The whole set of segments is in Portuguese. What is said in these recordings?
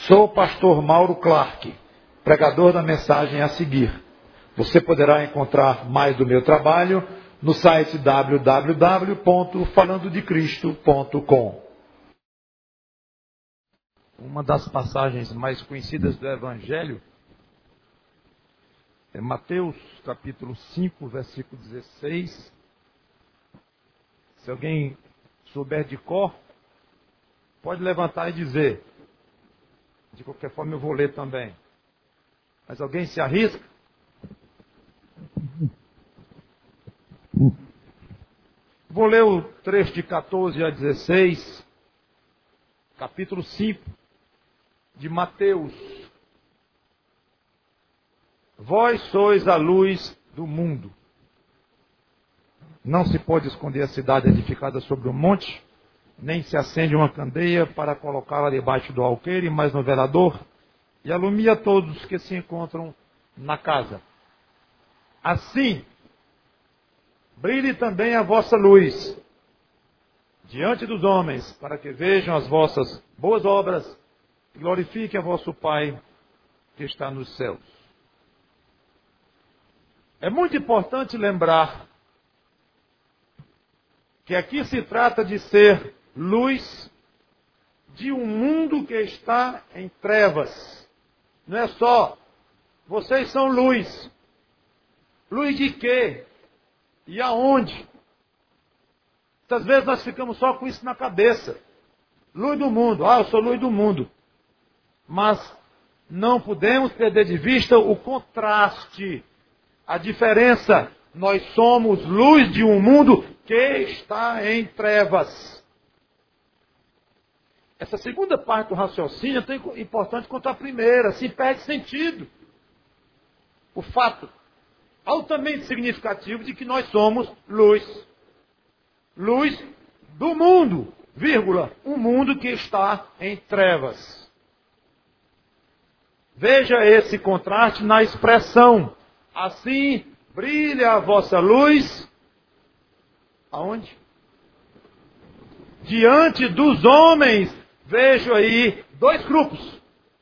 Sou o pastor Mauro Clark, pregador da mensagem a seguir. Você poderá encontrar mais do meu trabalho no site www.falandodecristo.com. Uma das passagens mais conhecidas do Evangelho é Mateus capítulo 5, versículo 16. Se alguém souber de cor, pode levantar e dizer. De qualquer forma eu vou ler também. Mas alguém se arrisca? Vou ler o trecho de 14 a 16, capítulo 5 de Mateus. Vós sois a luz do mundo. Não se pode esconder a cidade edificada sobre um monte, nem se acende uma candeia para colocá-la debaixo do alqueire, mas no velador, e alumia todos os que se encontram na casa. Assim, brilhe também a vossa luz diante dos homens, para que vejam as vossas boas obras e glorifiquem a vosso Pai que está nos céus. É muito importante lembrar que aqui se trata de ser luz de um mundo que está em trevas. Não é só, vocês são luz. Luz de quê? E aonde? Muitas vezes nós ficamos só com isso na cabeça. Luz do mundo. Ah, eu sou luz do mundo. Mas não podemos perder de vista o contraste, a diferença. Nós somos luz de um mundo que está em trevas. Essa segunda parte do raciocínio é tão importante quanto a primeira. Se perde sentido. O fato altamente significativo de que nós somos luz. Luz do mundo, vírgula, um mundo que está em trevas. Veja esse contraste na expressão. Assim, brilha a vossa luz. Aonde? Diante dos homens. Vejo aí dois grupos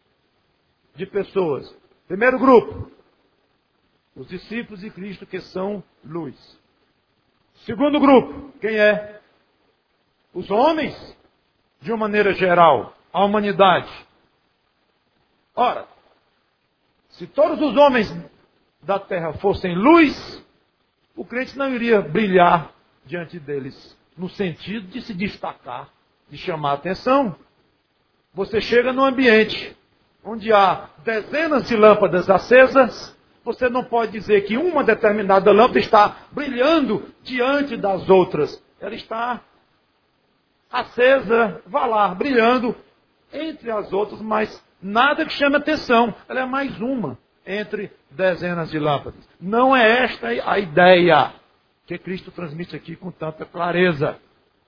de pessoas. Primeiro grupo, os discípulos de Cristo que são luz. Segundo grupo, quem é? Os homens, de uma maneira geral, a humanidade. Ora, se todos os homens da terra fossem luz, o crente não iria brilhar diante deles, no sentido de se destacar, de chamar a atenção. Você chega num ambiente onde há dezenas de lâmpadas acesas, você não pode dizer que uma determinada lâmpada está brilhando diante das outras. Ela está acesa, vá lá, brilhando entre as outras, mas nada que chame atenção. Ela é mais uma entre dezenas de lâmpadas. Não é esta a ideia que Cristo transmite aqui com tanta clareza.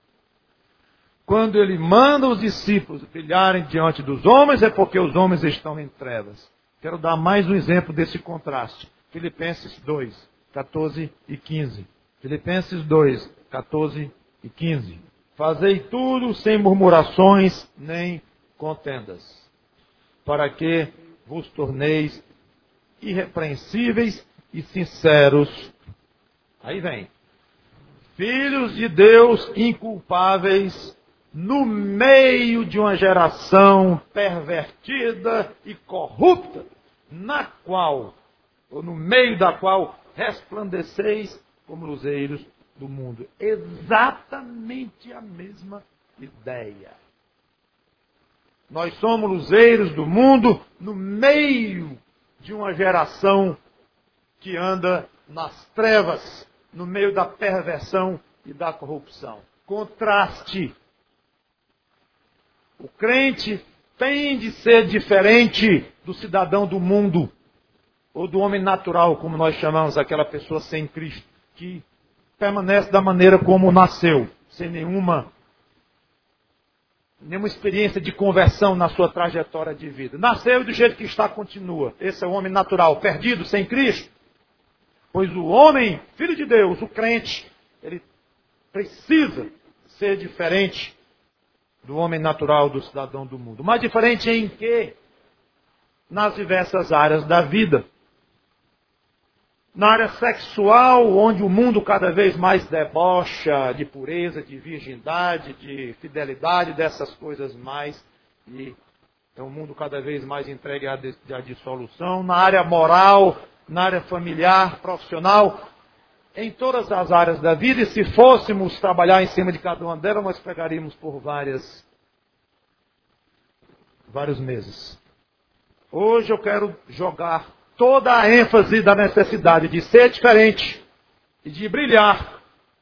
Quando ele manda os discípulos brilharem diante dos homens, é porque os homens estão em trevas. Quero dar mais um exemplo desse contraste. Filipenses 2, 14 e 15. Filipenses 2, 14 e 15. Fazei tudo sem murmurações nem contendas, para que vos torneis irrepreensíveis e sinceros. Aí vem. Filhos de Deus inculpáveis, no meio de uma geração pervertida e corrupta, na qual, ou no meio da qual, resplandeceis como luzeiros do mundo. Exatamente a mesma ideia. Nós somos luzeiros do mundo no meio de uma geração que anda nas trevas, no meio da perversão e da corrupção. Contraste. O crente tem de ser diferente do cidadão do mundo, ou do homem natural, como nós chamamos aquela pessoa sem Cristo, que permanece da maneira como nasceu, sem nenhuma experiência de conversão na sua trajetória de vida. Nasceu e do jeito que está, continua. Esse é o homem natural, perdido, sem Cristo. Pois o homem, filho de Deus, o crente, ele precisa ser diferente do homem natural, do cidadão do mundo. Mas diferente em quê? nas diversas áreas da vida. Na área sexual, onde o mundo cada vez mais debocha de pureza, de virgindade, de fidelidade, dessas coisas mais. E é um mundo cada vez mais entregue à dissolução. Na área moral, na área familiar, profissional, em todas as áreas da vida. E se fôssemos trabalhar em cima de cada uma delas, nós pegaríamos por vários meses. Hoje eu quero jogar toda a ênfase da necessidade de ser diferente e de brilhar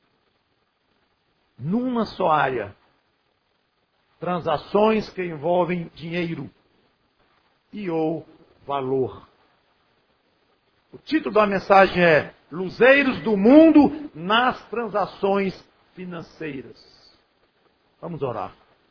numa só área. Transações que envolvem dinheiro e ou valor. O título da mensagem é Luzeiros do Mundo nas Transações Financeiras. Vamos orar.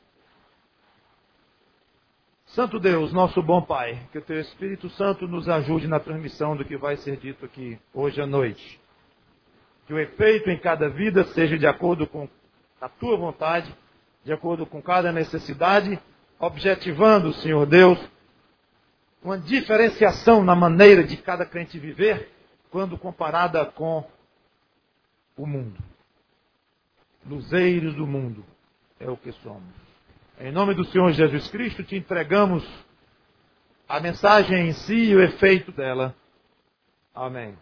Santo Deus, nosso bom Pai, que o Teu Espírito Santo nos ajude na transmissão do que vai ser dito aqui hoje à noite. Que o efeito em cada vida seja de acordo com a Tua vontade, de acordo com cada necessidade, objetivando, Senhor Deus, uma diferenciação na maneira de cada crente viver, quando comparada com o mundo. Luzeiros do mundo é o que somos. Em nome do Senhor Jesus Cristo, te entregamos a mensagem em si e o efeito dela. Amém.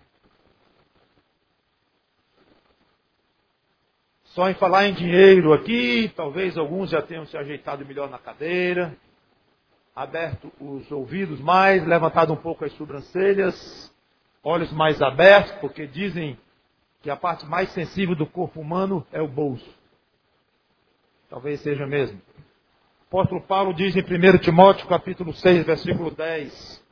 Só em falar em dinheiro aqui, talvez alguns já tenham se ajeitado melhor na cadeira, aberto os ouvidos mais, levantado um pouco as sobrancelhas, olhos mais abertos, porque dizem que a parte mais sensível do corpo humano é o bolso. Talvez seja mesmo. O apóstolo Paulo diz em 1 Timóteo, capítulo 6, versículo 10,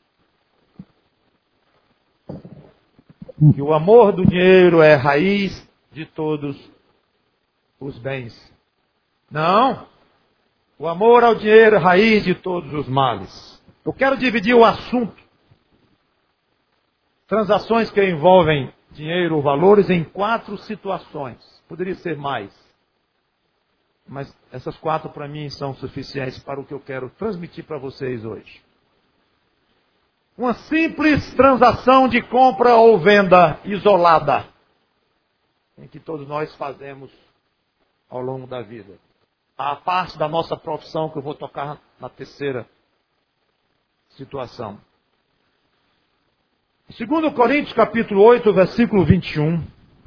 que o amor do dinheiro é raiz de todos os bens. Não, o amor ao dinheiro é raiz de todos os males. Eu quero dividir o assunto, transações que envolvem dinheiro ou valores, em 4 situações. Poderia ser mais. Mas essas 4 para mim são suficientes para o que eu quero transmitir para vocês hoje. Uma simples transação de compra ou venda isolada, em que todos nós fazemos ao longo da vida. A parte da nossa profissão que eu vou tocar na terceira situação. 2 Coríntios capítulo 8, versículo 21.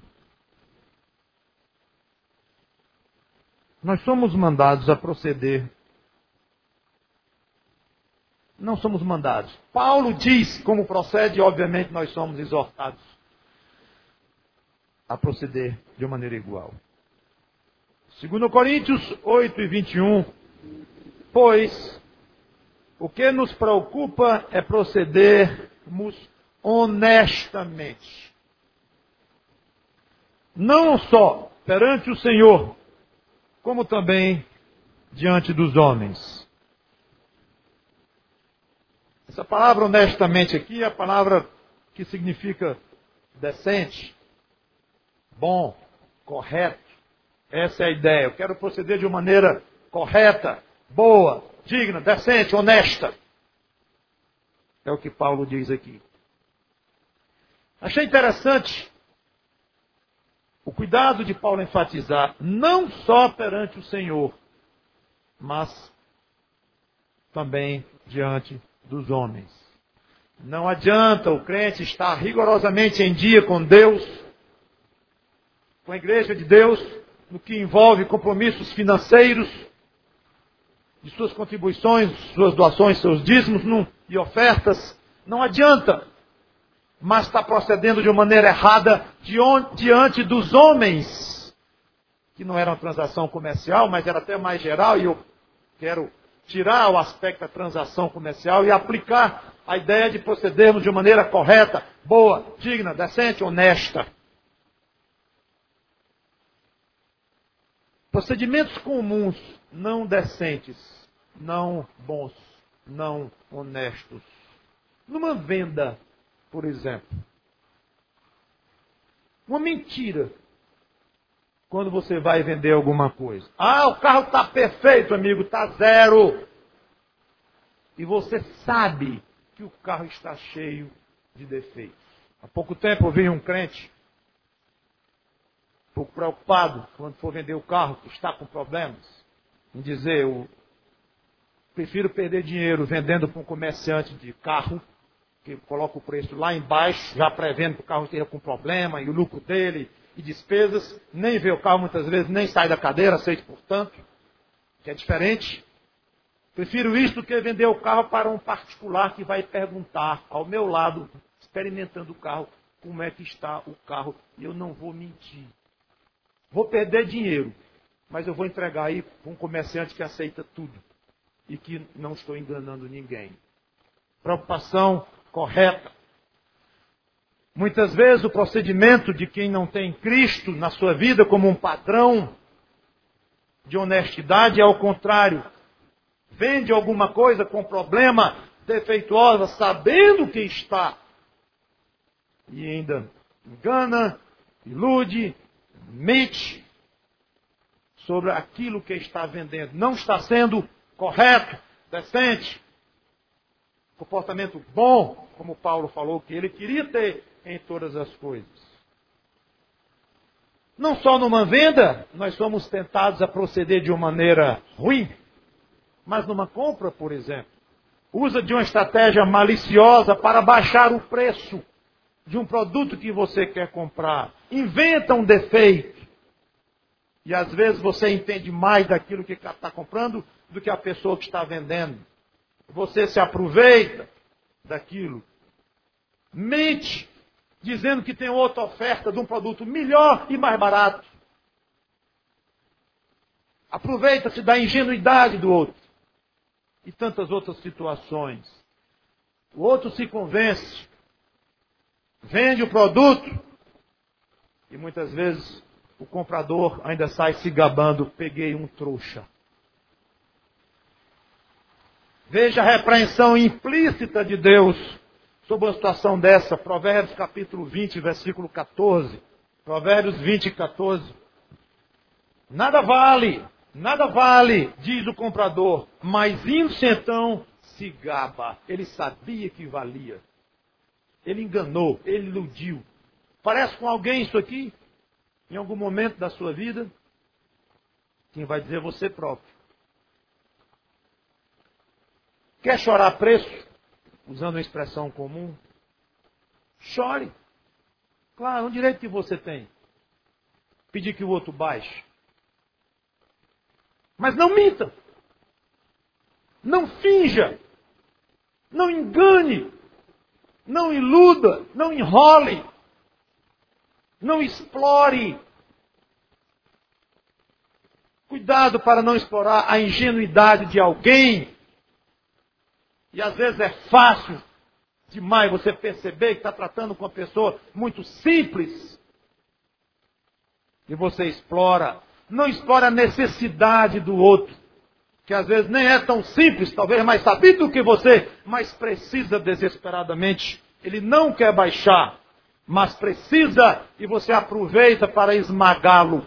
Nós somos mandados a proceder. Não somos mandados. Paulo diz como procede, e obviamente nós somos exortados a proceder de uma maneira igual. 2 Coríntios 8 e 21. Pois o que nos preocupa é procedermos honestamente. Não só perante o Senhor, como também diante dos homens. Essa palavra honestamente aqui é a palavra que significa decente, bom, correto. Essa é a ideia. Eu quero proceder de uma maneira correta, boa, digna, decente, honesta. É o que Paulo diz aqui. Achei interessante o cuidado de Paulo enfatizar, não só perante o Senhor, mas também diante dos homens. Não adianta o crente estar rigorosamente em dia com Deus, com a igreja de Deus, no que envolve compromissos financeiros, de suas contribuições, suas doações, seus dízimos e ofertas. Não adianta. Mas está procedendo de uma maneira errada diante dos homens, que não era uma transação comercial, mas era até mais geral, e eu quero tirar o aspecto da transação comercial e aplicar a ideia de procedermos de uma maneira correta, boa, digna, decente, honesta. Procedimentos comuns, não decentes, não bons, não honestos. Numa venda, por exemplo. Uma mentira. Quando você vai vender alguma coisa. Ah, o carro está perfeito, amigo, está 0. e você sabe que o carro está cheio de defeitos. Há pouco tempo eu vi um crente, um pouco preocupado, quando for vender o carro, que está com problemas, em dizer, eu prefiro perder dinheiro vendendo para um comerciante de carro, que coloca o preço lá embaixo, já prevendo que o carro esteja com problema, e o lucro dele, e despesas, nem vê o carro muitas vezes, nem sai da cadeira, aceito portanto, que é diferente. Prefiro isso do que vender o carro para um particular que vai perguntar ao meu lado, experimentando o carro, como é que está o carro. E eu não vou mentir. Vou perder dinheiro, mas eu vou entregar aí para um comerciante que aceita tudo e que não estou enganando ninguém. Preocupação correta. Muitas vezes o procedimento de quem não tem Cristo na sua vida como um padrão de honestidade é ao contrário. Vende alguma coisa com problema, defeituosa, sabendo que está. E ainda engana, ilude, mente sobre aquilo que está vendendo. Não está sendo correto, decente. Comportamento bom, como Paulo falou que ele queria ter em todas as coisas. Não só numa venda, nós somos tentados a proceder de uma maneira ruim, mas numa compra, por exemplo, usa de uma estratégia maliciosa para baixar o preço de um produto que você quer comprar. Inventa um defeito. E às vezes você entende mais daquilo que está comprando do que a pessoa que está vendendo. Você se aproveita daquilo. Mente, dizendo que tem outra oferta de um produto melhor e mais barato. Aproveita-se da ingenuidade do outro. E tantas outras situações. O outro se convence, vende o produto e muitas vezes o comprador ainda sai se gabando, peguei um trouxa. Veja a repreensão implícita de Deus sobre uma situação dessa. Provérbios capítulo 20, versículo 14. Provérbios 20, 14. Nada vale, diz o comprador, mas indo-se então se gaba. Ele sabia que valia. Ele enganou, ele iludiu. Parece com alguém isso aqui? Em algum momento da sua vida? Quem vai dizer você próprio. Quer chorar preço? Usando uma expressão comum. Chore. Claro, um direito que você tem. Pedir que o outro baixe. Mas não minta. Não finja. Não engane. Não iluda. Não enrole. Não explore. Cuidado para não explorar a ingenuidade de alguém. E às vezes é fácil demais você perceber que está tratando com uma pessoa muito simples. E você explora. Não explora a necessidade do outro. Que às vezes nem é tão simples, talvez mais sabido do que você, mas precisa desesperadamente. Ele não quer baixar, mas precisa e você aproveita para esmagá-lo.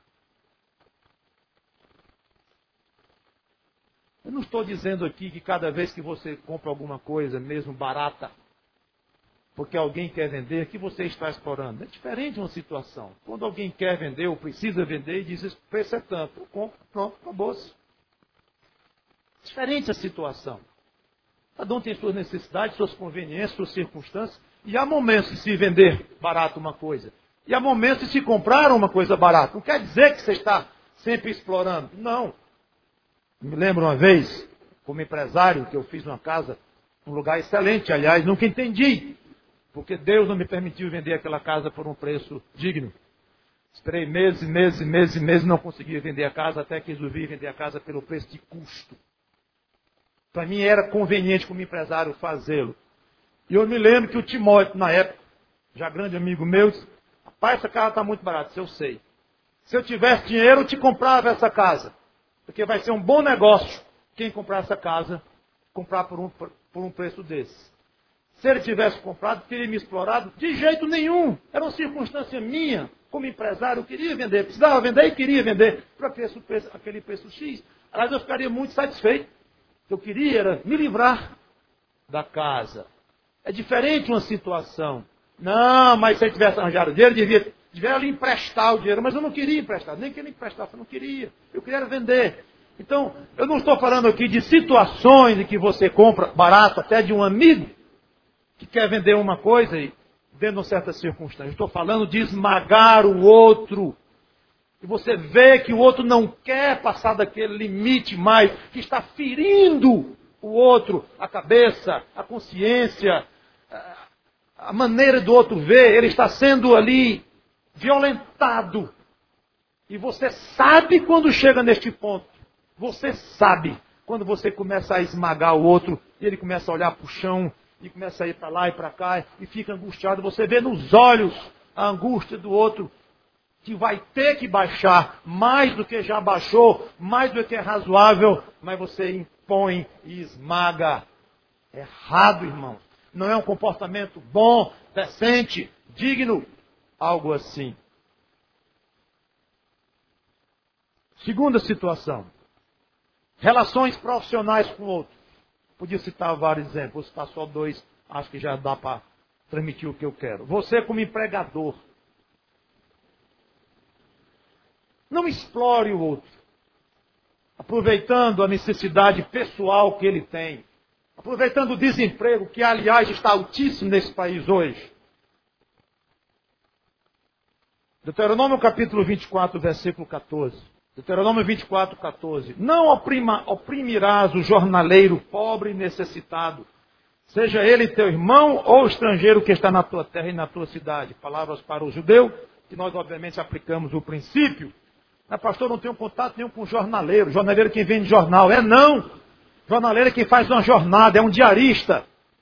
Eu não estou dizendo aqui que cada vez que você compra alguma coisa, mesmo barata, porque alguém quer vender, que você está explorando. É diferente uma situação. Quando alguém quer vender ou precisa vender e diz, esse preço é tanto, eu compro, pronto, acabou-se. Diferente a situação. Cada um tem suas necessidades, suas conveniências, suas circunstâncias. E há momentos de se vender barato uma coisa. E há momentos de se comprar uma coisa barata. Não quer dizer que você está sempre explorando. Não. Me lembro uma vez, como empresário, que eu fiz uma casa, um lugar excelente, aliás, nunca entendi. Porque Deus não me permitiu vender aquela casa por um preço digno. Esperei meses e não conseguia vender a casa, até que resolvi vender a casa pelo preço de custo. Para mim era conveniente como empresário fazê-lo. E eu me lembro que o Timóteo, na época, já grande amigo meu, disse, rapaz, essa casa está muito barata, eu sei. Se eu tivesse dinheiro, eu te comprava essa casa. Porque vai ser um bom negócio quem comprar essa casa, comprar por um preço desse. Se ele tivesse comprado, teria me explorado? De jeito nenhum. Era uma circunstância minha, como empresário, eu queria vender. Precisava vender e queria vender para aquele preço X. Aliás, eu ficaria muito satisfeito. Eu queria era me livrar da casa. É diferente uma situação. Não, mas se ele tivesse arranjado dinheiro, devia lhe emprestar o dinheiro. Mas eu não queria emprestar, nem que ele emprestasse, eu não queria. Eu queria era vender. Então, eu não estou falando aqui de situações em que você compra barato, até de um amigo, que quer vender uma coisa e dentro de uma certa circunstância. Eu estou falando de esmagar o outro. E você vê que o outro não quer passar daquele limite mais, que está ferindo o outro, a cabeça, a consciência, a maneira do outro ver, ele está sendo ali violentado. E você sabe quando chega neste ponto. Você sabe quando você começa a esmagar o outro, e ele começa a olhar para o chão, e começa a ir para lá e para cá, e fica angustiado. Você vê nos olhos a angústia do outro, que vai ter que baixar mais do que já baixou, mais do que é razoável, mas você impõe e esmaga. É errado, irmão. Não é um comportamento bom, decente, digno, algo assim. Segunda situação. Relações profissionais com outros. Podia citar vários exemplos, vou citar só dois, acho que já dá para transmitir o que eu quero. Você como empregador. Não explore o outro, aproveitando a necessidade pessoal que ele tem, aproveitando o desemprego, que aliás está altíssimo nesse país hoje. Deuteronômio capítulo 24, versículo 14. Deuteronômio 24, 14. Não oprimirás o jornaleiro pobre e necessitado, seja ele teu irmão ou estrangeiro que está na tua terra e na tua cidade. Palavras para o judeu, que nós obviamente aplicamos o princípio. Mas, pastor, não tenho contato nenhum com jornaleiro. Jornaleiro é quem vende jornal. Não. Jornaleiro é quem faz uma jornada. É um diarista.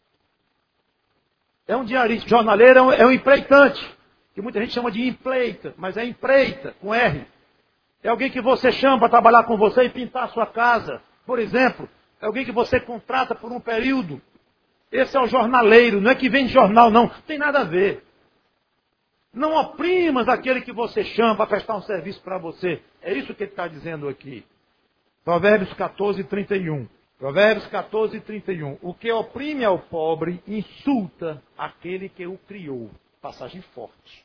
É um diarista. Jornaleiro é um empreitante. Que muita gente chama de empleita. Mas é empreita, com R. É alguém que você chama para trabalhar com você e pintar a sua casa. Por exemplo. É alguém que você contrata por um período. Esse é o jornaleiro. Não é que vende jornal, não. Tem nada a ver. Não oprimas aquele que você chama para prestar um serviço para você. É isso que ele está dizendo aqui. Provérbios 14, 31. Provérbios 14, 31. O que oprime ao pobre insulta aquele que o criou. Passagem forte.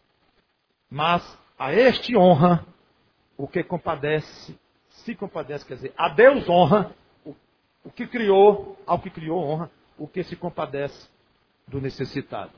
Mas a este honra o que compadece, se compadece, quer dizer, a Deus honra o que criou, ao que criou honra, o que se compadece do necessitado.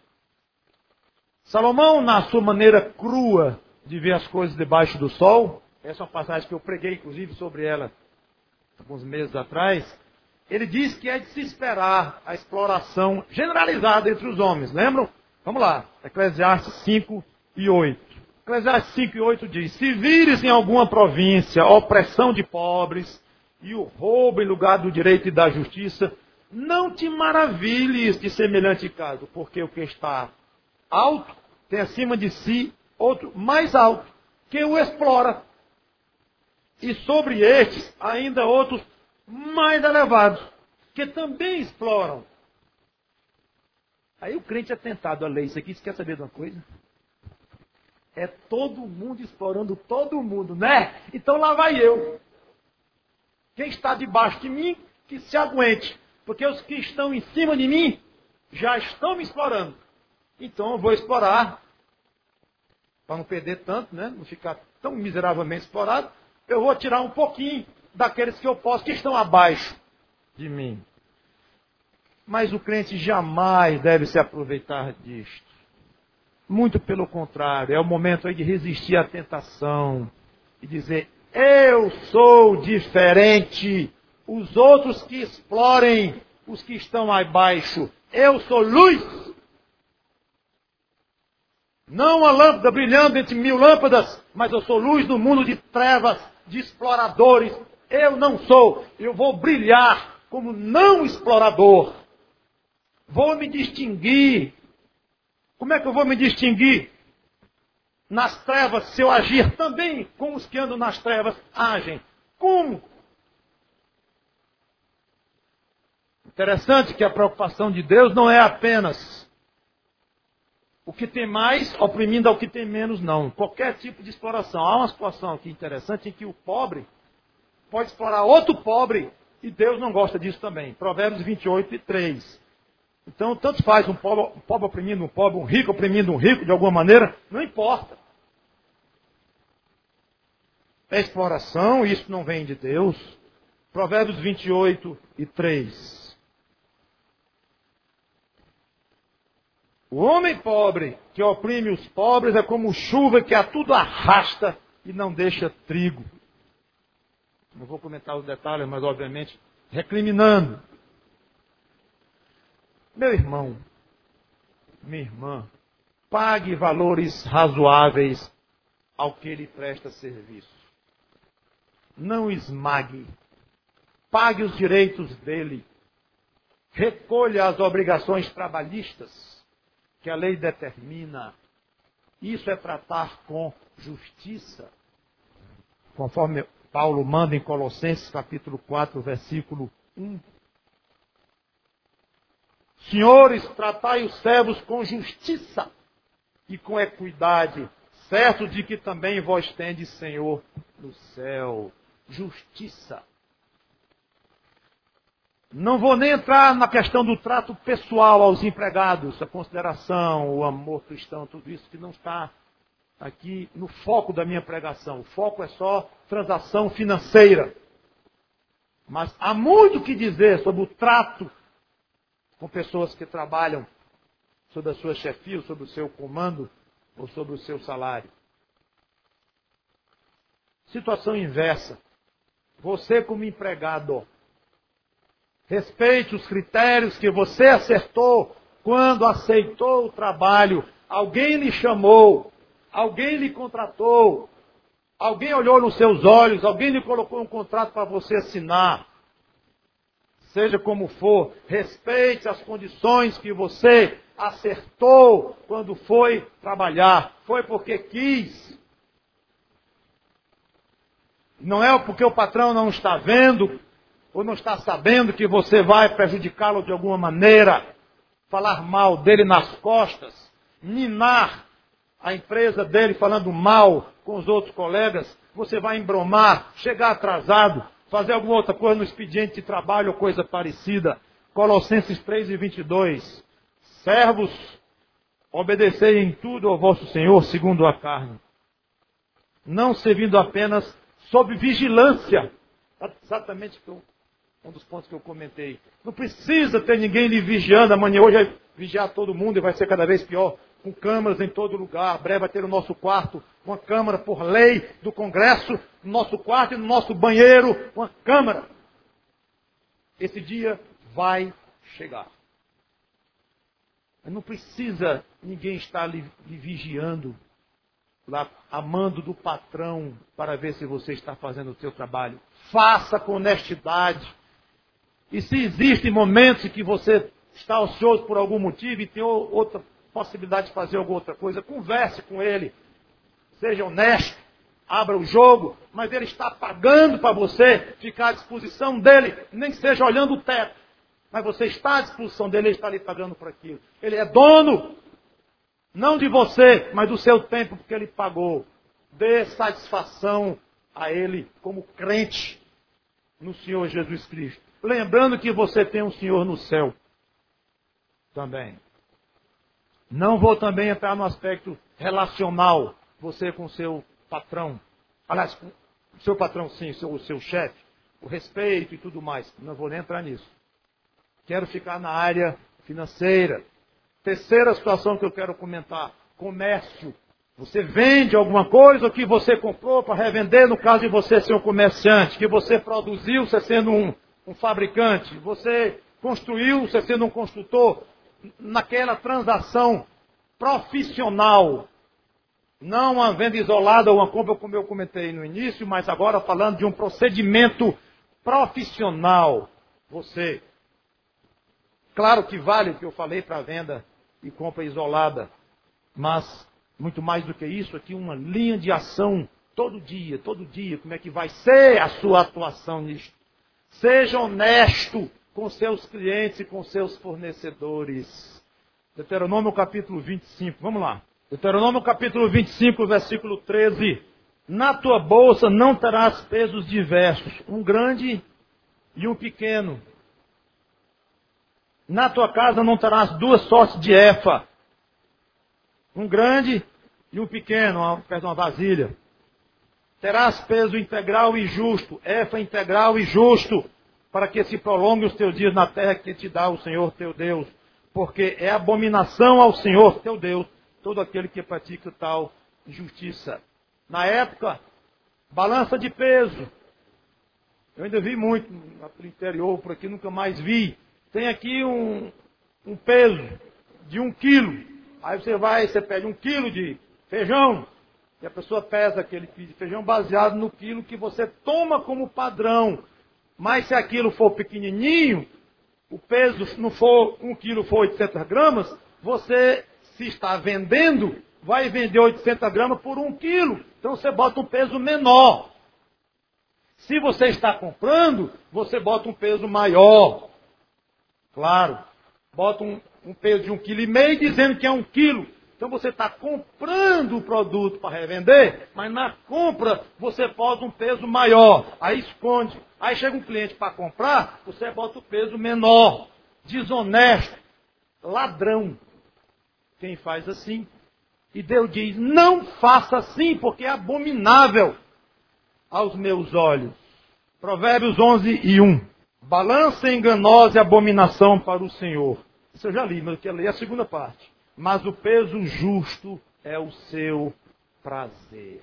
Salomão, na sua maneira crua de ver as coisas debaixo do sol, essa é uma passagem que eu preguei, inclusive, sobre ela alguns meses atrás, ele diz que é de se esperar a exploração generalizada entre os homens. Lembram? Vamos lá. Eclesiastes 5 e 8. Eclesiastes 5 e 8 diz: se vires em alguma província a opressão de pobres e o roubo em lugar do direito e da justiça, não te maravilhes de semelhante caso, porque o que está alto tem acima de si outro mais alto, que o explora. E sobre estes ainda outros mais elevados, que também exploram. Aí o crente é tentado a ler isso aqui. Você quer saber de uma coisa? É todo mundo explorando todo mundo, né? Então lá vai eu. Quem está debaixo de mim, que se aguente. Porque os que estão em cima de mim, já estão me explorando. Então eu vou explorar, para não perder tanto, né? Não ficar tão miseravelmente explorado. Eu vou tirar um pouquinho daqueles que eu posso, que estão abaixo de mim. Mas o crente jamais deve se aproveitar disto. Muito pelo contrário, é o momento aí de resistir à tentação e dizer: eu sou diferente. Os outros que explorem os que estão abaixo. Eu sou luz. Não a lâmpada brilhando entre 1000 lâmpadas, mas eu sou luz no mundo de trevas, de exploradores. Eu não sou. Eu vou brilhar como não explorador. Vou me distinguir. Como é que eu vou me distinguir? Nas trevas, se eu agir também como os que andam nas trevas agem. Como? Interessante que a preocupação de Deus não é apenas o que tem mais oprimindo ao que tem menos, não. Qualquer tipo de exploração. Há uma situação aqui interessante em que o pobre pode explorar outro pobre E Deus não gosta disso também. Provérbios 28:3. Então, tanto faz um pobre oprimindo um pobre, um rico oprimindo um rico, de alguma maneira, não importa. É exploração, isso não vem de Deus. Provérbios 28:3. O homem pobre que oprime os pobres é como chuva que a tudo arrasta e não deixa trigo. Não vou comentar os detalhes, mas obviamente recriminando. Meu irmão, minha irmã, pague valores razoáveis ao que lhe presta serviço. Não esmague. Pague os direitos dele. Recolha as obrigações trabalhistas que a lei determina. Isso é tratar com justiça. Conforme Paulo manda em Colossenses capítulo 4, versículo 1. Senhores, tratai os servos com justiça e com equidade, certo de que também vós tendes Senhor no céu. Justiça. Não vou nem entrar na questão do trato pessoal aos empregados, a consideração, o amor cristão, tudo isso que não está aqui no foco da minha pregação. O foco é só transação financeira. Mas há muito que dizer sobre o trato com pessoas que trabalham sob a sua chefia, sob o seu comando ou sobre o seu salário. Situação inversa. Você como empregado, respeite os critérios que você acertou quando aceitou o trabalho. Alguém lhe chamou, alguém lhe contratou, alguém olhou nos seus olhos, alguém lhe colocou um contrato para você assinar. Seja como for, respeite as condições que você acertou quando foi trabalhar. Foi porque quis. Não é porque o patrão não está vendo ou não está sabendo que você vai prejudicá-lo de alguma maneira, falar mal dele nas costas, minar a empresa dele falando mal com os outros colegas, você vai embromar, chegar atrasado, fazer alguma outra coisa no expediente de trabalho ou coisa parecida. Colossenses 3:22. Servos, obedecei em tudo ao vosso Senhor segundo a carne, não servindo apenas sob vigilância. Exatamente um dos pontos que eu comentei. Não precisa ter ninguém lhe vigiando. Amanhã hoje vai vigiar todo mundo e vai ser cada vez pior. Com câmeras em todo lugar. Breve vai ter no nosso quarto uma câmara por lei do Congresso. No nosso quarto e no nosso banheiro uma câmara. Esse dia vai chegar. Mas não precisa ninguém estar lhe vigiando, lá, amando do patrão, para ver se você está fazendo o seu trabalho. Faça com honestidade. E se existem momentos em que você está ocioso por algum motivo e tem outra possibilidade de fazer alguma outra coisa, converse com ele. Seja honesto. Abra o jogo. Mas ele está pagando para você ficar à disposição dele. Nem que seja olhando o teto. Mas você está à disposição dele, ele está lhe pagando por aquilo. Ele é dono. Não de você, mas do seu tempo, porque ele pagou. Dê satisfação a ele como crente no Senhor Jesus Cristo. Lembrando que você tem um Senhor no céu também. Não vou também entrar no aspecto relacional, você com o seu patrão. Aliás, com o seu patrão sim, o seu chefe, o respeito e tudo mais. Não vou nem entrar nisso. Quero ficar na área financeira. Terceira situação que eu quero comentar, comércio. Você vende alguma coisa que você comprou para revender, no caso de você ser um comerciante, que você produziu, você sendo um fabricante, você construiu, você sendo um construtor, naquela transação profissional, não uma venda isolada ou uma compra como eu comentei no início, mas agora falando de um procedimento profissional. Você, claro que vale o que eu falei para venda e compra isolada, mas muito mais do que isso, aqui uma linha de ação todo dia, como é que vai ser a sua atuação nisto. Seja honesto com seus clientes e com seus fornecedores. Deuteronômio capítulo 25, vamos lá. Deuteronômio capítulo 25, versículo 13. Na tua bolsa não terás pesos diversos. Um grande e um pequeno. Na tua casa não terás duas sortes de efa, um grande e um pequeno, uma vasilha. Terás peso integral e justo, efa integral e justo, para que se prolongue os teus dias na terra que te dá o Senhor teu Deus. Porque é abominação ao Senhor teu Deus todo aquele que pratica tal injustiça. Na época, balança de peso. Eu ainda vi muito no interior, por aqui nunca mais vi. Tem aqui um peso de 1 quilo. Aí você pede 1 quilo de feijão. E a pessoa pesa aquele quilo de feijão baseado no quilo que você toma como padrão. Mas se aquilo for pequenininho, o peso não for 1 quilo, for 800 gramas, você, se está vendendo, vai vender 800 gramas por 1 quilo. Então você bota um peso menor. Se você está comprando, você bota um peso maior. Claro, bota um peso de 1,5 kg dizendo que é 1 quilo. Então você está comprando o produto para revender, mas na compra você bota um peso maior. Aí esconde. Aí chega um cliente para comprar, você bota o peso menor. Desonesto. Ladrão. Quem faz assim? E Deus diz, não faça assim, porque é abominável aos meus olhos. Provérbios 11:1. Balança enganosa e abominação para o Senhor. Isso eu já li, mas eu quero ler a segunda parte. Mas o peso justo é o seu prazer.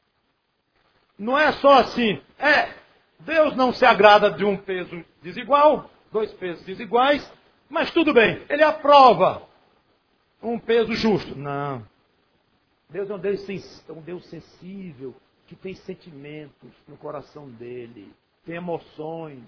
Não é só assim. Deus não se agrada de um peso desigual, 2 pesos desiguais, mas tudo bem, Ele aprova um peso justo. Não. Deus é um Deus sensível, que tem sentimentos no coração dele, tem emoções.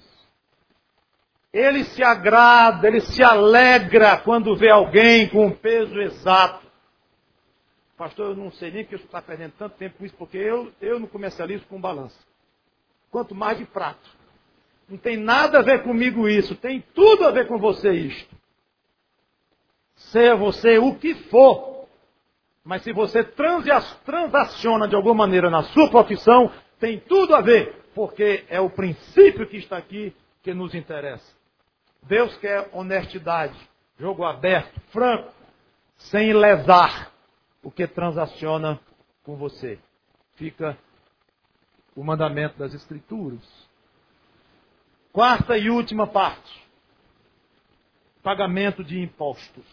Ele se agrada, ele se alegra quando vê alguém com um peso exato. Pastor, eu não sei nem que eu estou perdendo tanto tempo com isso, porque eu não comercializo com balança. Quanto mais de prato. Não tem nada a ver comigo isso, tem tudo a ver com você isto. Seja você o que for, mas se você transaciona de alguma maneira na sua profissão, tem tudo a ver, porque é o princípio que está aqui que nos interessa. Deus quer honestidade, jogo aberto, franco, sem lesar o que transaciona com você. Fica o mandamento das Escrituras. Quarta e última parte. Pagamento de impostos.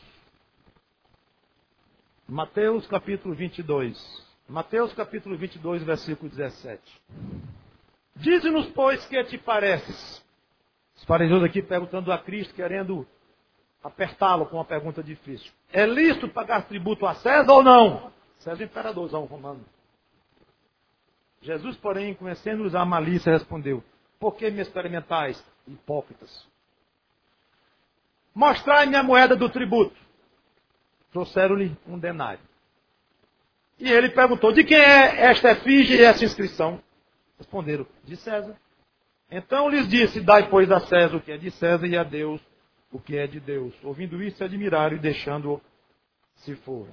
Mateus capítulo 22. Mateus capítulo 22, versículo 17. Dize-nos, pois, que te pareces? Os fariseus aqui perguntando a Cristo, querendo apertá-lo com uma pergunta difícil. É lícito pagar tributo a César ou não? César é imperador romano. Jesus, porém, conhecendo usar a malícia, respondeu, por que me experimentais, hipócritas? Mostrai-me a moeda do tributo. Trouxeram-lhe um denário. E ele perguntou, de quem é esta efígie e essa inscrição? Responderam, de César. Então lhes disse, dai, pois, a César o que é de César e a Deus o que é de Deus. Ouvindo isso, se admiraram e deixando-o se foram.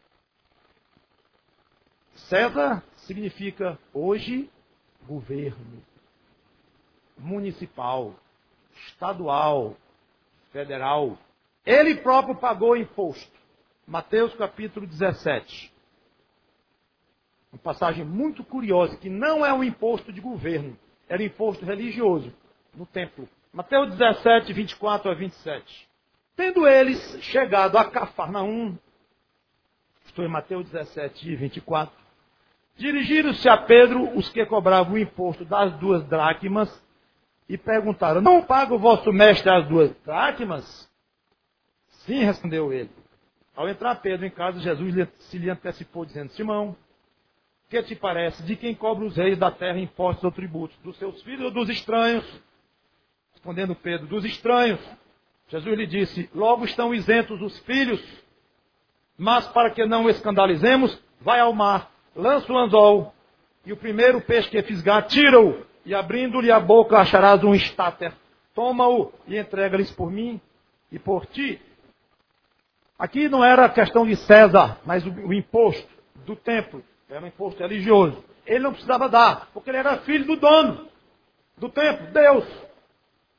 César significa hoje governo municipal, estadual, federal. Ele próprio pagou imposto. Mateus capítulo 17. Uma passagem muito curiosa, que não é um imposto de governo, era um imposto religioso no templo. Mateus 17, 24 a 27. Tendo eles chegado a Cafarnaum, estou em Mateus 17, 24, dirigiram-se a Pedro os que cobravam o imposto das 2 dracmas e perguntaram, não paga o vosso mestre as 2 dracmas? Sim, respondeu ele. Ao entrar Pedro em casa, Jesus se lhe antecipou, dizendo, Simão, que te parece? De quem cobra os reis da terra impostos ou tributos? Dos seus filhos ou dos estranhos? Respondendo Pedro, dos estranhos. Jesus lhe disse, logo estão isentos os filhos, mas para que não escandalizemos, vai ao mar, lança o anzol, e o primeiro peixe que fisgar, tira-o, e abrindo-lhe a boca acharás um estáter. Toma-o e entrega-lhes por mim e por ti. Aqui não era a questão de César, mas o imposto do templo. Era um imposto religioso. Ele não precisava dar, porque ele era filho do dono do templo, Deus.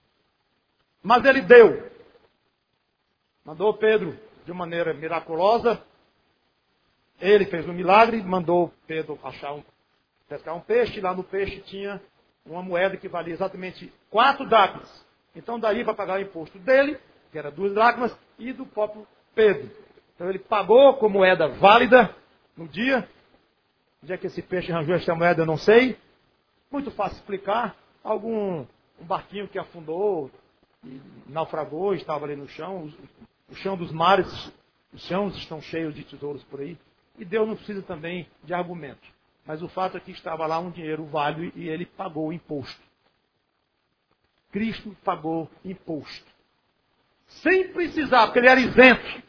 Mas ele deu. Mandou Pedro de maneira miraculosa. Ele fez um milagre, mandou Pedro pescar um peixe. Lá no peixe tinha uma moeda que valia exatamente 4 dracmas. Então daí para pagar o imposto dele, que era 2 dracmas, e do próprio Pedro. Então ele pagou com moeda válida no dia. Onde é que esse peixe arranjou essa moeda, eu não sei. Muito fácil explicar. Um barquinho que afundou, e naufragou, estava ali no chão. O chão dos mares, os chãos estão cheios de tesouros por aí. E Deus não precisa também de argumento. Mas o fato é que estava lá um dinheiro válido e ele pagou o imposto. Cristo pagou imposto. Sem precisar, porque ele era isento.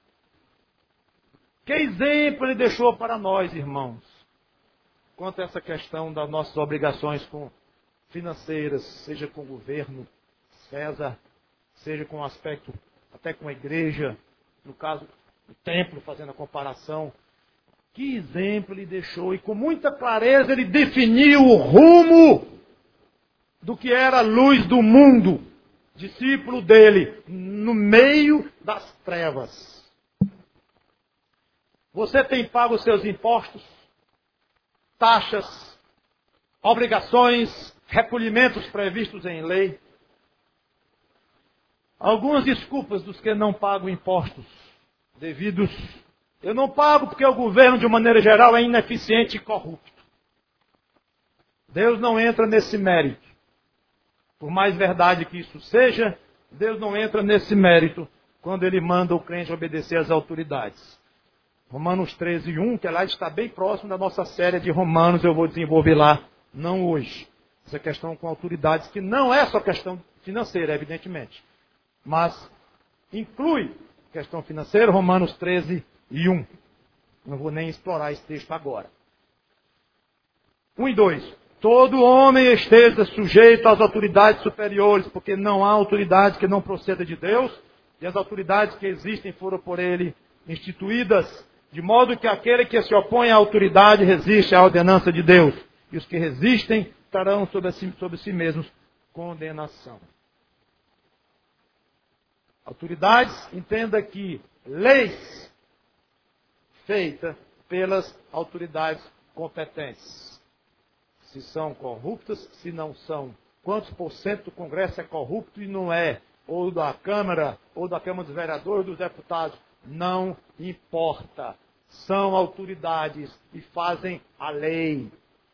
Que exemplo ele deixou para nós, irmãos? Quanto a essa questão das nossas obrigações financeiras, seja com o governo, César, seja com o aspecto, até com a igreja, no caso do templo, fazendo a comparação. Que exemplo ele deixou, e com muita clareza ele definiu o rumo do que era a luz do mundo, discípulo dele, no meio das trevas. Você tem pago os seus impostos, taxas, obrigações, recolhimentos previstos em lei? Algumas desculpas dos que não pagam impostos devidos. Eu não pago porque o governo, de maneira geral, é ineficiente e corrupto. Deus não entra nesse mérito. Por mais verdade que isso seja, Deus não entra nesse mérito quando Ele manda o crente obedecer às autoridades. Romanos 13:1, que lá está bem próximo da nossa série de Romanos, eu vou desenvolver lá, não hoje. Essa questão com autoridades, que não é só questão financeira, evidentemente, mas inclui questão financeira, Romanos 13:1. Não vou nem explorar esse texto agora. 1 e 2. Todo homem esteja sujeito às autoridades superiores, porque não há autoridade que não proceda de Deus, e as autoridades que existem foram por Ele instituídas, de modo que aquele que se opõe à autoridade resiste à ordenança de Deus, e os que resistem trarão sobre si mesmos condenação. Autoridades, entenda que leis feitas pelas autoridades competentes. Se são corruptas, se não são. Quantos por cento do Congresso é corrupto e não é? Ou da Câmara dos Vereadores, dos deputados. Não importa. São autoridades e fazem a lei.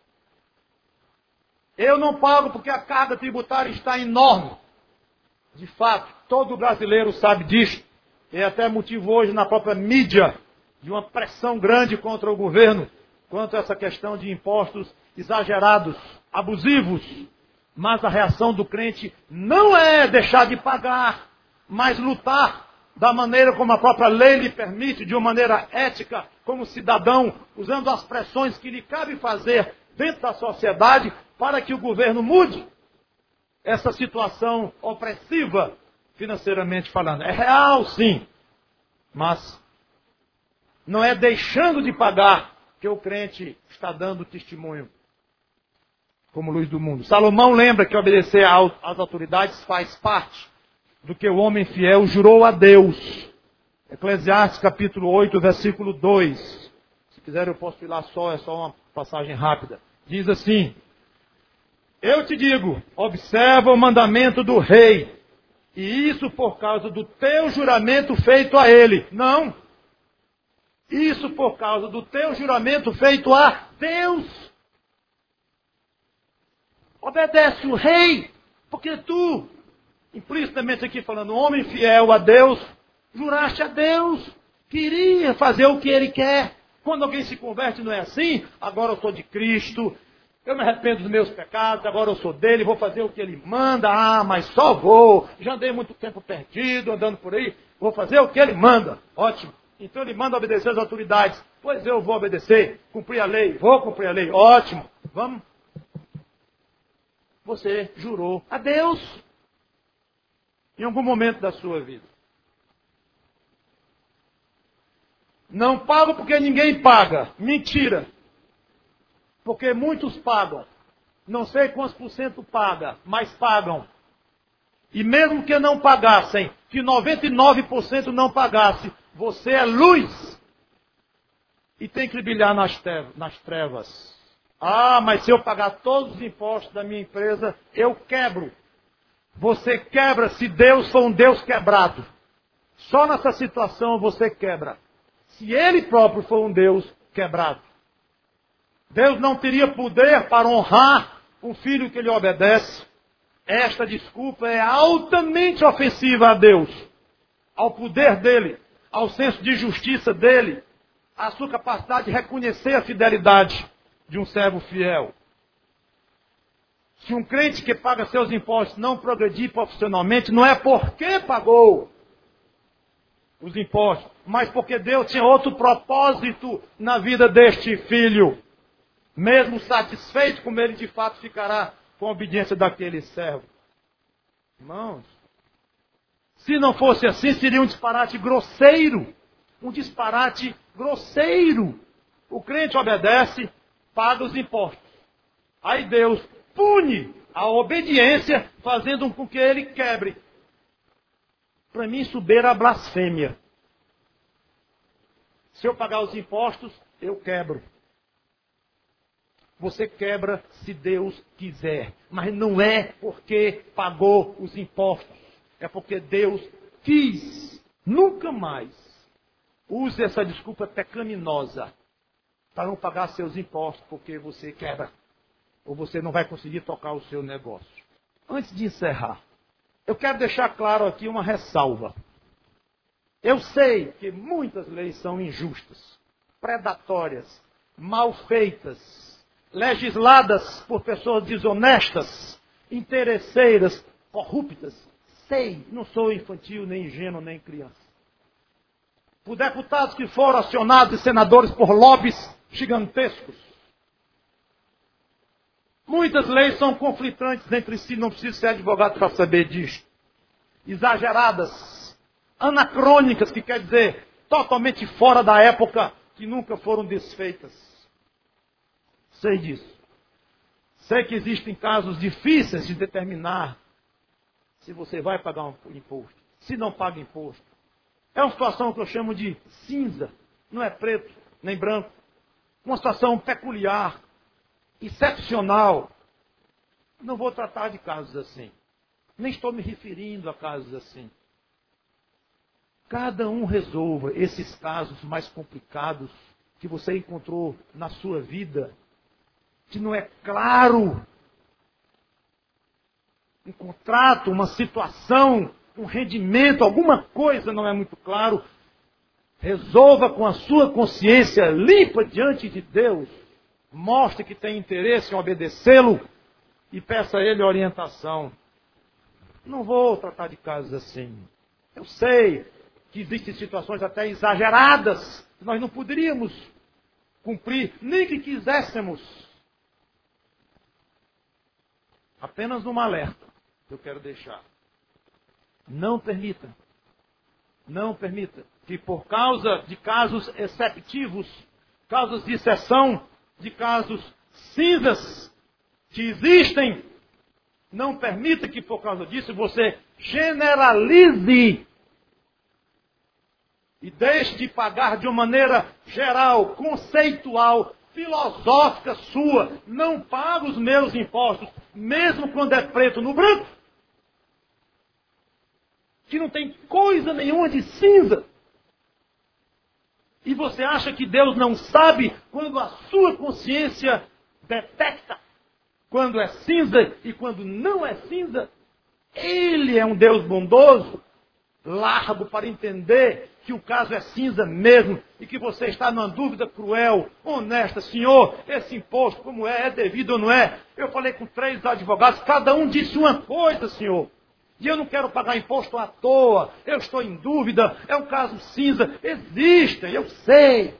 Eu não pago porque a carga tributária está enorme. De fato, todo brasileiro sabe disso. É até motivo hoje na própria mídia de uma pressão grande contra o governo quanto a essa questão de impostos exagerados, abusivos. Mas a reação do crente não é deixar de pagar, mas lutar da maneira como a própria lei lhe permite, de uma maneira ética, como cidadão, usando as pressões que lhe cabe fazer dentro da sociedade para que o governo mude essa situação opressiva, financeiramente falando. É real, sim, mas não é deixando de pagar que o crente está dando testemunho como luz do mundo. Salomão lembra que obedecer às autoridades faz parte do que o homem fiel jurou a Deus. Eclesiastes capítulo 8, versículo 2. Se quiser eu posso ir lá só, é só uma passagem rápida. Diz assim: eu te digo, observa o mandamento do rei, e isso por causa do teu juramento feito a ele. Não. Isso por causa do teu juramento feito a Deus. Obedece o rei, porque tu, implicitamente aqui falando, homem fiel a Deus, juraste a Deus, queria fazer o que Ele quer. Quando alguém se converte não é assim, agora eu sou de Cristo, eu me arrependo dos meus pecados, agora eu sou dele, vou fazer o que Ele manda, mas só vou, já andei muito tempo perdido, andando por aí, vou fazer o que Ele manda. Ótimo, então Ele manda obedecer às autoridades, pois eu vou obedecer, cumprir a lei, vou cumprir a lei, ótimo, vamos. Você jurou a Deus em algum momento da sua vida. Não pago porque ninguém paga. Mentira. Porque muitos pagam. Não sei quantos por cento paga, mas pagam. E mesmo que não pagassem, que 99% não pagasse, você é luz. E tem que brilhar nas trevas. Ah, mas se eu pagar todos os impostos da minha empresa, eu quebro. Você quebra se Deus for um Deus quebrado. Só nessa situação você quebra. Se Ele próprio for um Deus quebrado. Deus não teria poder para honrar um filho que lhe obedece. Esta desculpa é altamente ofensiva a Deus, ao poder dele, ao senso de justiça dele, à sua capacidade de reconhecer a fidelidade de um servo fiel. Se um crente que paga seus impostos não progredir profissionalmente, não é porque pagou os impostos, mas porque Deus tinha outro propósito na vida deste filho. Mesmo satisfeito como ele de fato ficará com a obediência daquele servo. Irmãos, se não fosse assim, seria um disparate grosseiro. Um disparate grosseiro. O crente obedece, paga os impostos. Aí Deus pune a obediência, fazendo com que ele quebre. Para mim, isso beira a blasfêmia. Se eu pagar os impostos, eu quebro. Você quebra se Deus quiser. Mas não é porque pagou os impostos. É porque Deus quis. Nunca mais use essa desculpa pecaminosa para não pagar seus impostos porque você quebra. Ou você não vai conseguir tocar o seu negócio. Antes de encerrar, eu quero deixar claro aqui uma ressalva. Eu sei que muitas leis são injustas, predatórias, mal feitas, legisladas por pessoas desonestas, interesseiras, corruptas. Sei, não sou infantil, nem ingênuo, nem criança. Por deputados que foram acionados e senadores por lobbies gigantescos. Muitas leis são conflitantes entre si, não precisa ser advogado para saber disso. Exageradas, anacrônicas, que quer dizer totalmente fora da época, que nunca foram desfeitas. Sei disso. Sei que existem casos difíceis de determinar se você vai pagar um imposto, se não paga imposto. É uma situação que eu chamo de cinza, não é preto nem branco. Uma situação peculiar, excepcional. Não vou tratar de casos assim. Nem estou me referindo a casos assim. Cada um resolva esses casos mais complicados que você encontrou na sua vida, que não é claro. Um contrato, uma situação, um rendimento, alguma coisa não é muito claro. Resolva com a sua consciência limpa diante de Deus. Mostre que tem interesse em obedecê-lo e peça a Ele orientação. Não vou tratar de casos assim. Eu sei que existem situações até exageradas que nós não poderíamos cumprir, nem que quiséssemos. Apenas um alerta que eu quero deixar. Não permita que por causa de casos exceptivos, casos de exceção, de casos cinzas que existem, não permita que por causa disso você generalize e deixe de pagar de uma maneira geral, conceitual, filosófica sua. Não pago os meus impostos, mesmo quando é preto no branco, que não tem coisa nenhuma de cinza. E você acha que Deus não sabe quando a sua consciência detecta quando é cinza e quando não é cinza? Ele é um Deus bondoso, largo para entender que o caso é cinza mesmo e que você está numa dúvida cruel, honesta. Senhor, esse imposto como é devido ou não é? Eu falei com 3 advogados, cada um disse uma coisa, Senhor. E eu não quero pagar imposto à toa, eu estou em dúvida, é um caso cinza. Existem, eu sei.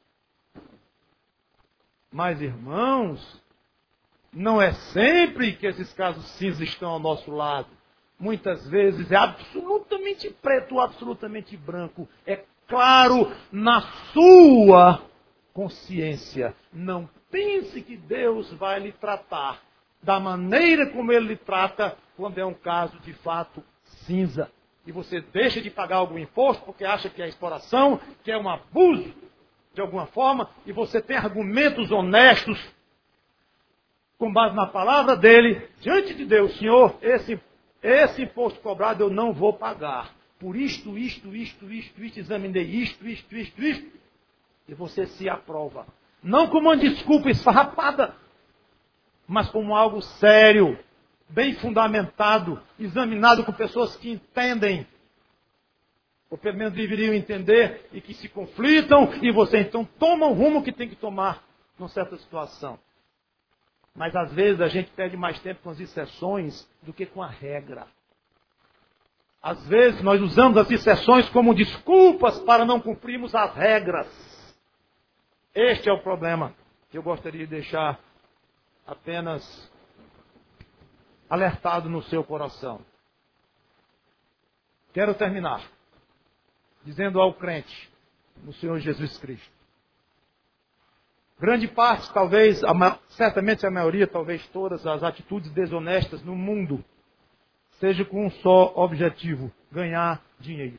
Mas, irmãos, não é sempre que esses casos cinzas estão ao nosso lado. Muitas vezes é absolutamente preto ou absolutamente branco. É claro na sua consciência. Não pense que Deus vai lhe tratar da maneira como Ele lhe trata quando é um caso de fato cinza. E você deixa de pagar algum imposto porque acha que é exploração, que é um abuso de alguma forma, e você tem argumentos honestos com base na palavra dele, diante de Deus: Senhor, esse imposto cobrado eu não vou pagar. Por isto, examinei isto, e você se aprova. Não como uma desculpa esfarrapada, mas como algo sério, bem fundamentado, examinado com pessoas que entendem, ou pelo menos deveriam entender, e que se conflitam, e você então toma o rumo que tem que tomar numa certa situação. Mas às vezes a gente perde mais tempo com as exceções do que com a regra. Às vezes nós usamos as exceções como desculpas para não cumprirmos as regras. Este é o problema que eu gostaria de deixar apenas alertado no seu coração. Quero terminar dizendo ao crente no Senhor Jesus Cristo: grande parte, talvez, certamente a maioria, talvez todas as atitudes desonestas no mundo seja com um só objetivo: ganhar dinheiro.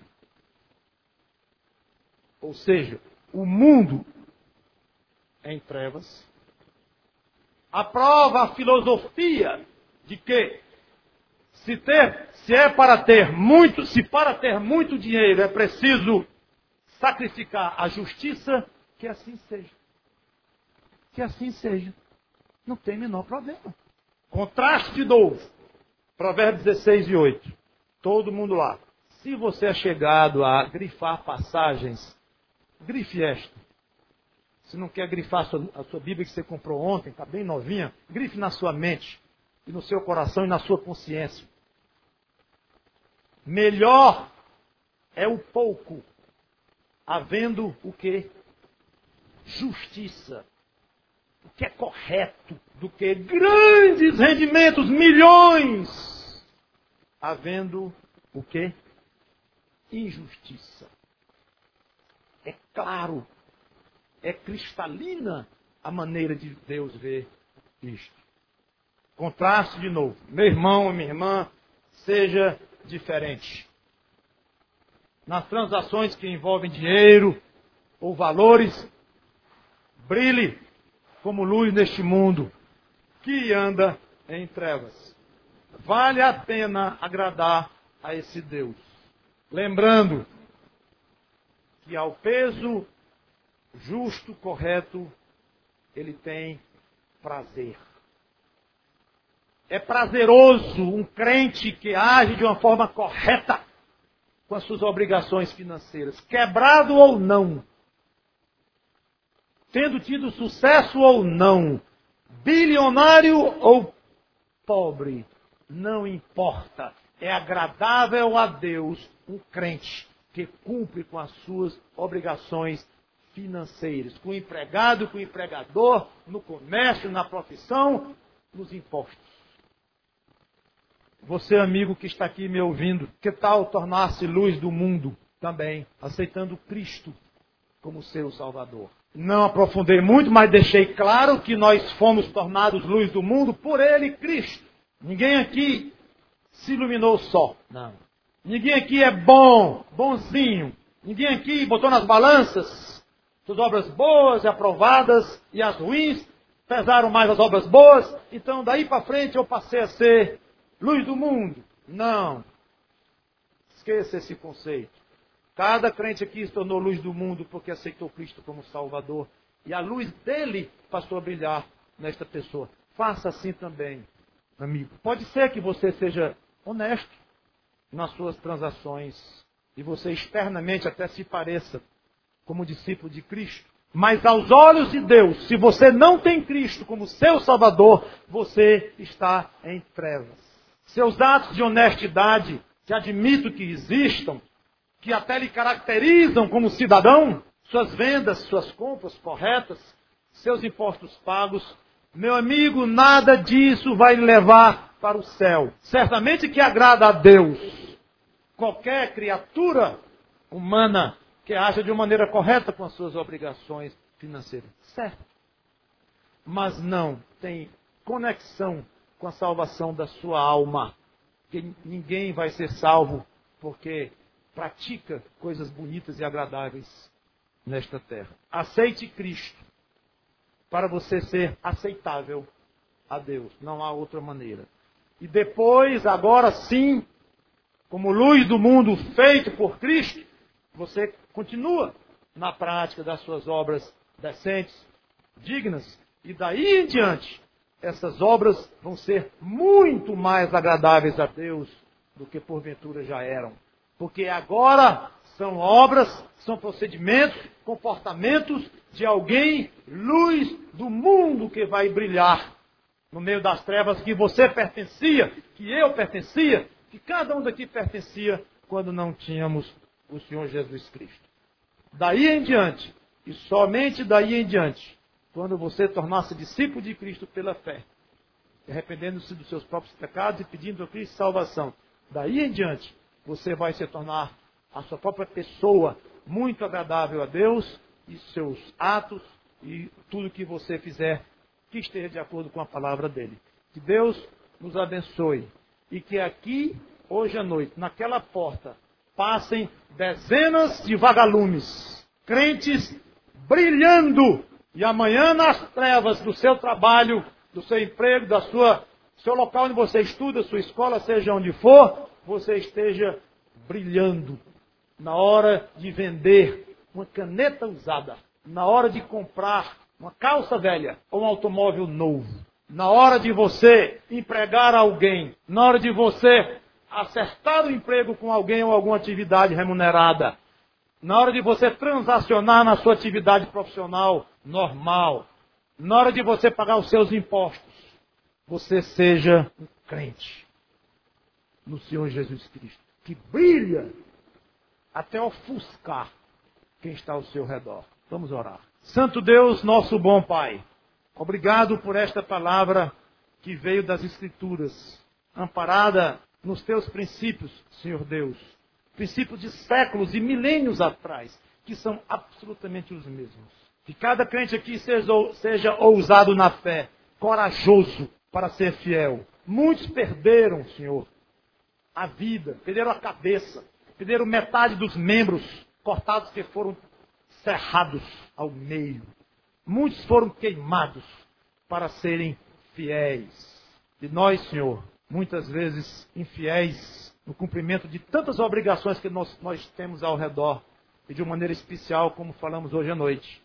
Ou seja, o mundo em trevas aprova a filosofia de que se para ter muito dinheiro é preciso sacrificar a justiça, que assim seja. Que assim seja. Não tem menor problema. Contraste de novo. Provérbios 16:8. Todo mundo lá. Se você é chegado a grifar passagens, grife esta. Se não quer grifar a sua Bíblia que você comprou ontem, está bem novinha, grife na sua mente, e no seu coração e na sua consciência. Melhor é o pouco, havendo o quê? Justiça. O que é correto, do que grandes rendimentos, milhões, havendo o quê? Injustiça. É claro, é cristalina a maneira de Deus ver isto. Contraste de novo. Meu irmão ou minha irmã, seja diferente. Nas transações que envolvem dinheiro ou valores, brilhe como luz neste mundo que anda em trevas. Vale a pena agradar a esse Deus. Lembrando que ao peso justo, correto, ele tem prazer. É prazeroso um crente que age de uma forma correta com as suas obrigações financeiras, quebrado ou não, tendo tido sucesso ou não, bilionário ou pobre, não importa. É agradável a Deus um crente que cumpre com as suas obrigações financeiras, com o empregado, com o empregador, no comércio, na profissão, nos impostos. Você, amigo que está aqui me ouvindo, que tal tornar-se luz do mundo também, aceitando Cristo como seu Salvador? Não aprofundei muito, mas deixei claro que nós fomos tornados luz do mundo por Ele, Cristo. Ninguém aqui se iluminou só. Não. Ninguém aqui é bonzinho. Ninguém aqui botou nas balanças suas obras boas e aprovadas, e as ruins pesaram mais as obras boas. Então, daí para frente, eu passei a ser luz do mundo. Não. Esqueça esse conceito. Cada crente aqui se tornou luz do mundo porque aceitou Cristo como Salvador. E a luz dele passou a brilhar nesta pessoa. Faça assim também, amigo. Pode ser que você seja honesto nas suas transações. E você externamente até se pareça como discípulo de Cristo. Mas aos olhos de Deus, se você não tem Cristo como seu Salvador, você está em trevas. Seus atos de honestidade, que admito que existam, que até lhe caracterizam como cidadão, suas vendas, suas compras corretas, seus impostos pagos, meu amigo, nada disso vai lhe levar para o céu. Certamente que agrada a Deus qualquer criatura humana que haja de uma maneira correta com as suas obrigações financeiras. Certo. Mas não tem conexão com a salvação da sua alma. que ninguém vai ser salvo porque pratica coisas bonitas e agradáveis nesta terra. Aceite Cristo para você ser aceitável a Deus. Não há outra maneira. E depois, agora sim, como luz do mundo feito por Cristo, você continua na prática das suas obras decentes, dignas, e daí em diante, essas obras vão ser muito mais agradáveis a Deus do que porventura já eram. Porque agora são obras, são procedimentos, comportamentos de alguém, luz do mundo que vai brilhar no meio das trevas que você pertencia, que eu pertencia, que cada um daqui pertencia quando não tínhamos o Senhor Jesus Cristo. Daí em diante, e somente daí em diante, quando você tornar-se discípulo de Cristo pela fé, arrependendo-se dos seus próprios pecados e pedindo a Cristo salvação, daí em diante, você vai se tornar a sua própria pessoa muito agradável a Deus, e seus atos e tudo que você fizer que esteja de acordo com a palavra dele. Que Deus nos abençoe e que aqui, hoje à noite, naquela porta, passem dezenas de vagalumes, crentes brilhando, e amanhã nas trevas do seu trabalho, do seu emprego, seu local onde você estuda, sua escola, seja onde for, você esteja brilhando na hora de vender uma caneta usada, na hora de comprar uma calça velha ou um automóvel novo, na hora de você empregar alguém, na hora de você acertar o emprego com alguém ou alguma atividade remunerada, na hora de você transacionar na sua atividade profissional normal, na hora de você pagar os seus impostos, você seja um crente no Senhor Jesus Cristo, que brilha até ofuscar quem está ao seu redor. Vamos orar. Santo Deus, nosso bom Pai, obrigado por esta palavra que veio das Escrituras, amparada nos teus princípios, Senhor Deus, princípios de séculos e milênios atrás, que são absolutamente os mesmos. Que cada crente aqui seja ousado na fé, corajoso para ser fiel. Muitos perderam, Senhor, a vida, perderam a cabeça, perderam metade dos membros cortados que foram cerrados ao meio. Muitos foram queimados para serem fiéis. E nós, Senhor, muitas vezes infiéis no cumprimento de tantas obrigações que nós temos ao redor, e de uma maneira especial, como falamos hoje à noite,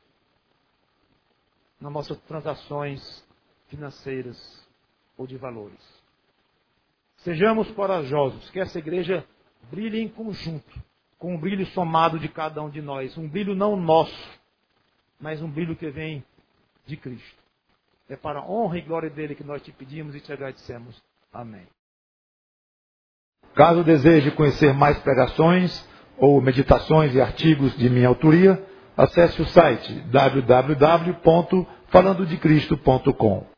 nas nossas transações financeiras ou de valores. Sejamos corajosos, que essa igreja brilhe em conjunto, com um brilho somado de cada um de nós. Um brilho não nosso, mas um brilho que vem de Cristo. É para a honra e glória dele que nós te pedimos e te agradecemos. Amém. Caso deseje conhecer mais pregações ou meditações e artigos de minha autoria, acesse o site www.falandodecristo.com.